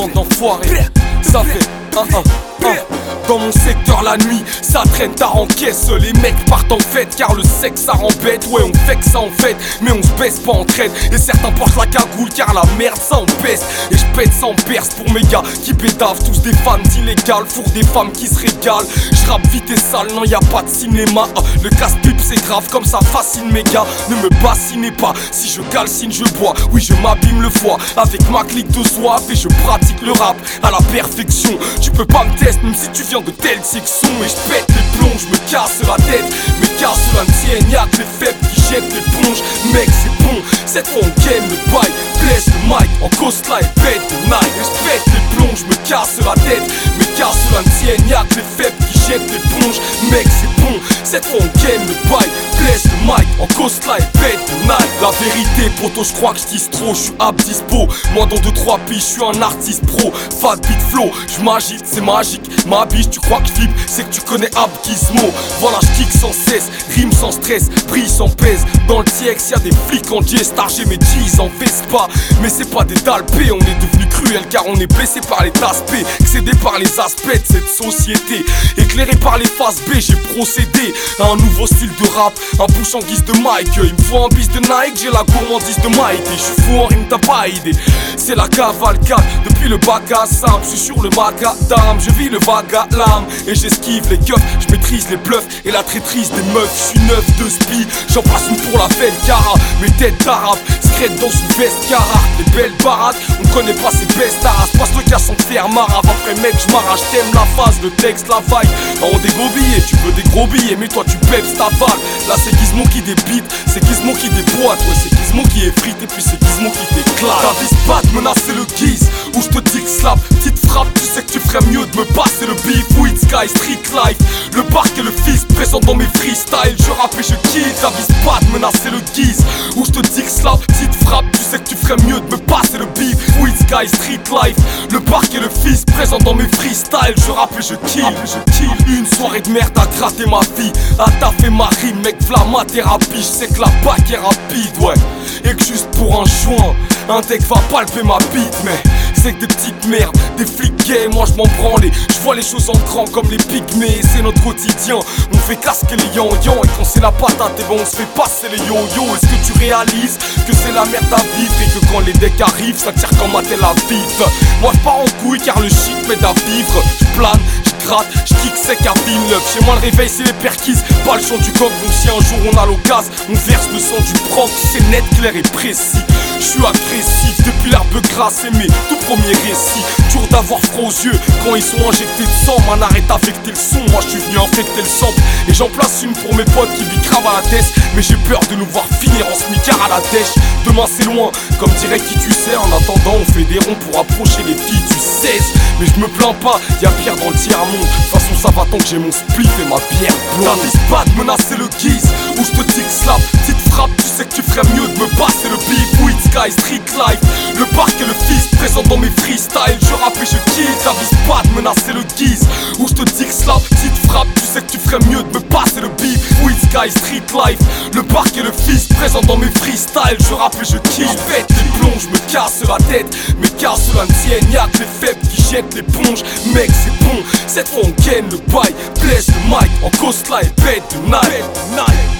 bande d'enfoirés. Ça fait dans mon secteur la nuit, ça traîne tard en caisse. Les mecs partent en fête car le sexe ça rend bête. Ouais on fait que ça en fait, mais on se baisse pas en traîne. Et certains portent la cagoule car la merde ça en pèse. Et je pète ça en perce pour mes gars qui pédavent. Tous des fans illégales, four des femmes qui se régalent. Je rappe vite et sale, non y a pas de cinéma. Le casse-pipe c'est grave comme ça fascine mes gars. Ne me bassinez pas, si je calcine je bois. Oui je m'abîme le foie avec ma clique de soif. Et je pratique le rap à la perfection. Tu peux pas me tester même si tu viens de telle section. Et je pète les plombs, je me casse la tête. Mes casses la tienne, y'a que les faibles qui jettent l'éponge. Mec c'est bon, cette fois on gagne le bail. Blesse le mic, en costa et pète le night. Et je pète les plombs, je me casse la tête. Mes casses la tienne, y'a que les faibles qui jettent l'éponge. Mec c'est bon, cette fois on gagne le bail. Blesse le mic, en costa et pète le night. La vérité poto, je crois que je dis trop. Je suis ab dispo, moi dans 2-3 piges, je suis un artiste pro. Fat beat flow, je m'agite, c'est magique. Ma biche, tu crois que je flippe, c'est que tu connais Ab Gizmo. Voilà, je kick sans cesse, rime sans stress, brille sans pèse. Dans le TX, y'a des flics en J-Star, j'ai mes G's en Vespa. Mais c'est pas des dalpés, on est devenu cruel car on est blessé par les aspects, excédé par les aspects de cette société. Éclairé par les faces B, j'ai procédé à un nouveau style de rap, un push en guise de Mike. Il me faut un bis de Nike, j'ai la gourmandise de Mike. Et je suis fou en rime, t'as pas idée. C'est la cavalcade, depuis le bac à sable, je suis sur le macadam, je vis le vague à l'âme et j'esquive les keufs, je maîtrise les bluffs et la traîtrise des meufs. Je suis neuf de spi, j'en passe une pour la belle cara. Mes têtes d'arabe, secrètes dans une veste cara. Les belles parades, on connaît pas ces bestes taras. Passe le casse sans faire marave. Après mec je m'arrache, t'aimes la phase, le texte, la vibe. On des gros billets, tu veux des gros billets, mais toi tu peps ta balle. Là c'est Gizmo qui débite, c'est Gizmo qui déboîte. Ouais c'est Gizmo qui effrite et puis c'est Gizmo qui t'éclate. Ta vis pas de menacer le guise, où je te dis que slap, petite frappe, tu sais que tu ferais mieux de me passer le beef. Weed Sky, Street Life, le parc et le fils présent dans mes freestyles. Je rappe et je kill, ta vis pas de menacer le guise, où je te dis que slap, petite frappe, tu sais que tu ferais mieux de me passer le beef. Weed Sky, Street Life, le parc et le fils présent dans mes freestyles. Je rappe et je kill, Une soirée de merde a gratté ma vie, a taffé ma rime, mec v'là ma thérapie. Je sais que la bac est rapide, ouais, et que juste pour un joint, un deck va palper ma bite. Mais c'est que des petites merdes, des flics gays, moi je m'en branle. Je vois les choses en grand comme les pygmées, c'est notre quotidien. On fait casquer les yan-yan et quand c'est la patate, et ben on se fait passer les yo-yo. Est-ce que tu réalises que c'est la merde à vivre et que quand les decks arrivent, ça tire comme à Tel Aviv. Moi je pars en couille car le shit m'aide à vivre. Je plane, je gratte, je kick sec à Villeneuve. Chez moi le réveil c'est les perquises, pas le chant du coq. Donc si un jour on a l'occasion, on verse le sang du proc. C'est net, clair et précis. Je suis agressif depuis l'herbe grasse et mes tout premiers récits. Dur d'avoir froid aux yeux quand ils sont injectés de sang. Man arrête d'affecter le son, moi je suis venu infecter le sang. Et j'en place une pour mes potes qui bicravent à la tête. Mais j'ai peur de nous voir finir en smicard à la dèche. Demain c'est loin, comme dirait qui tu sais. En attendant on fait des ronds pour approcher les filles du 16. Mais je me plains pas, y'a pire dans le tiers-monde. De toute façon ça va tant que j'ai mon spliff et ma bière blonde. T'avises pas de menacer le guise, où je te dis que slap, petite frappe, tu sais que tu ferais mieux de me passer le beef. Weed Sky, Street Life, le parc et le fils présent dans mes freestyles. Je rappe et je kill, t'avises pas de menacer le guise, où je te dis que slap, petite frappe, tu sais que tu ferais mieux de me passer le beef. Weed Sky, Street Life, le parc et le fils présent dans mes freestyles. Je rappe et je kill, je pète les plombs, je me casse la tête. Mes casses la tienne, y'a que les faibles qui jettent l'éponge. Mec c'est bon, cette fois on gagne le bail. Blesse le mic, en costa et pète le night.